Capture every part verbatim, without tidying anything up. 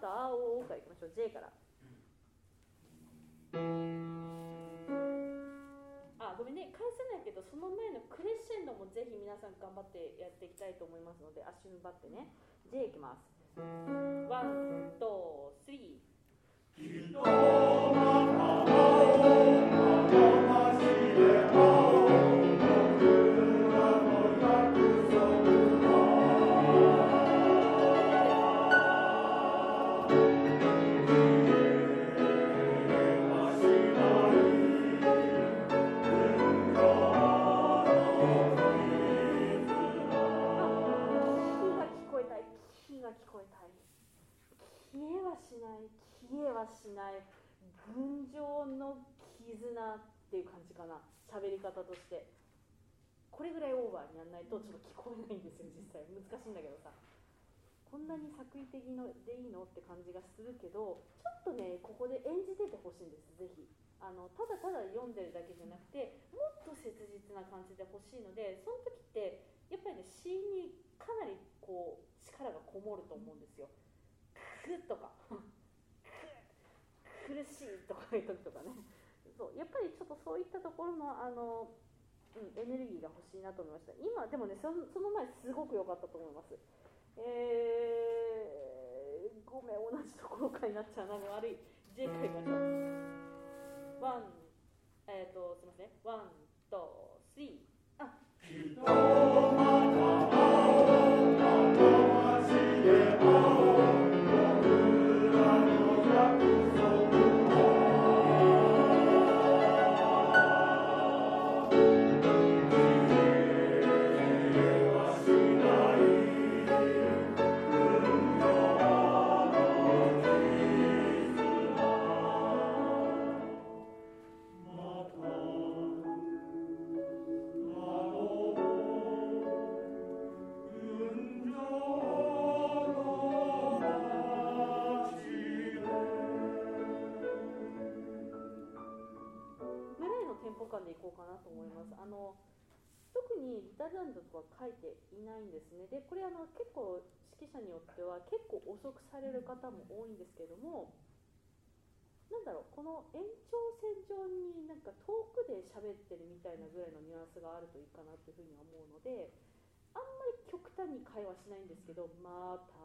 あおーからいきましょう。 J から。あ、ごめんね、返せないけどその前のクレッシェンドもぜひ皆さん頑張ってやっていきたいと思いますので、足踏ん張ってね。 J いきます。ワン、ツー、スリしない、群青の絆っていう感じかな、喋り方として。これぐらいオーバーにやんないとちょっと聞こえないんですよ、実際難しいんだけどさ。こんなに作為的のでいいのって感じがするけど、ちょっとねここで演じててほしいんです。ぜひあのただただ読んでるだけじゃなくて、もっと切実な感じでほしいので、その時ってやっぱりね詩にかなりこう力がこもると思うんですよ。クッとか苦しいとかいう時とかね、そうやっぱりちょっとそういったところのあの、うん、エネルギーが欲しいなと思いました。今でもね そ, その前すごく良かったと思います。えー、ごめん同じところからになっちゃうな、悪い。 J からいきましょう。ワン、えっ、ー、とすいません、ワン、ツー、スリー、あでいこうかなと思います。あの特にリタジャンドとは書いていないんですね。でこれあの結構指揮者によっては結構遅くされる方も多いんですけれども、なんだろう、この延長線上になんか遠くで喋ってるみたいなぐらいのニュアンスがあるといいかなというふうには思うので、あんまり極端に会話しないんですけど、また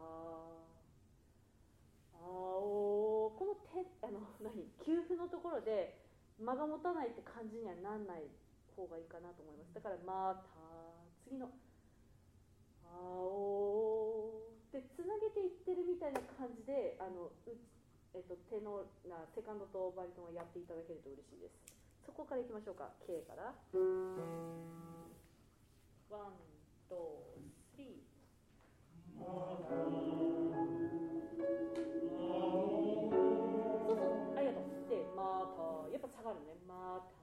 あおこの手あの何休符のところで間が持たないって感じにはなんない方がいいかなと思います。だからまた次のあおってつなげていってるみたいな感じで、あのう、えっと、手のなセカンドとバリトンをやっていただけると嬉しいです。そこからいきましょうか。 K からワン、ツー、スリー、そうそう、ありがとう。でまたやっぱ下がるね。また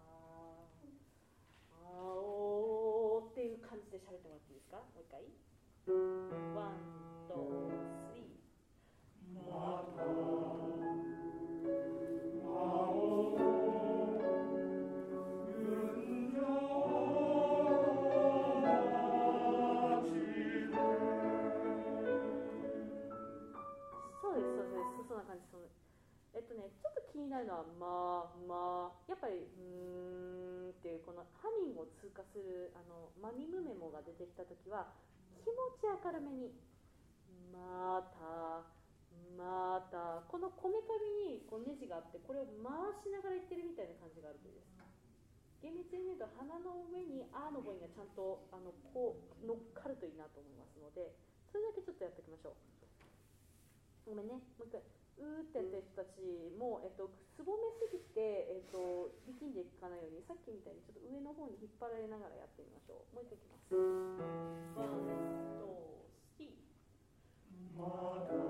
あおっていう感じで喋ってもらっていいですか。もう一回ワン、ツー、スリー、またあお群青そうですそうです、そんな感じ。そのえっとねちょっと気になるのはまあまあやっぱりうーんっていうこのハミングを通過するあのマミムメモが出てきたときは気持ち明るめにまたまたこのこめかみにこうネジがあって、これを回しながら言ってるみたいな感じがあるといいです。厳密に言うと鼻の上にあの母音がちゃんとあのこう乗っかるといいなと思いますので、それだけちょっとやっておきましょう。ごめんね、もう一回。うーってやってる人たちも、えっと、すぼめすぎて、えっと、力んでいかないように、さっきみたいにちょっと上の方に引っ張られながらやってみましょう。もう一回いきます。ワン、ツー、スリー、また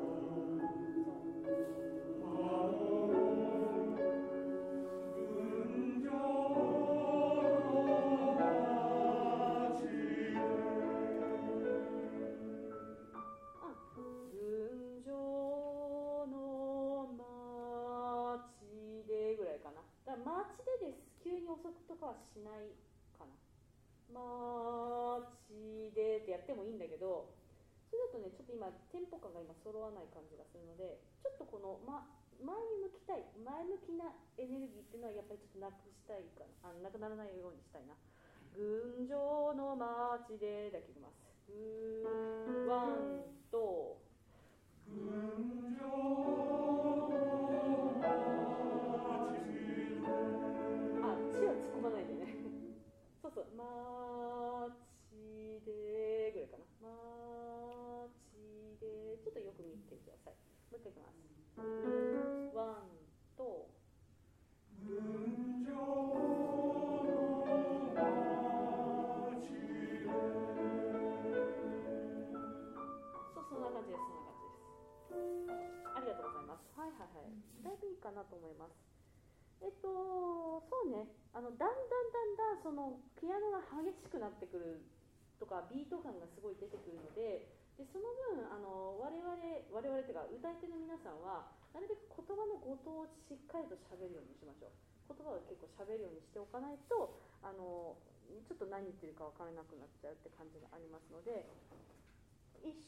マーチでです。急に遅くとかはしないかな。マーチでってやってもいいんだけど、それだとねちょっと今テンポ感が今揃わない感じがするので、ちょっとの、ま、前に向きたい前向きなエネルギーっていうのはやっぱりちょっとなくしたいかな、あなくならないようにしたいな。群青の街でだけいきます。グーワンと群青の街で、あ、地は突っ込まないでねそうそう、街でぐらいかな。街で、ちょっとよく見てください。もう一回いきます。ワンと群青の街で、そう、そんな感じです、そんな感じです。ありがとうございます。はいはいはい。だいぶいいかなと思います。えっと、そうね、あのだんだんだんだんそのピアノが激しくなってくるとかビート感がすごい出てくるので、でその分あの我々我々っていうか歌い手の皆さんはなるべく言葉の語頭をしっかりと喋るようにしましょう。言葉を結構喋るようにしておかないとあのちょっと何言ってるか分からなくなっちゃうって感じがありますので、一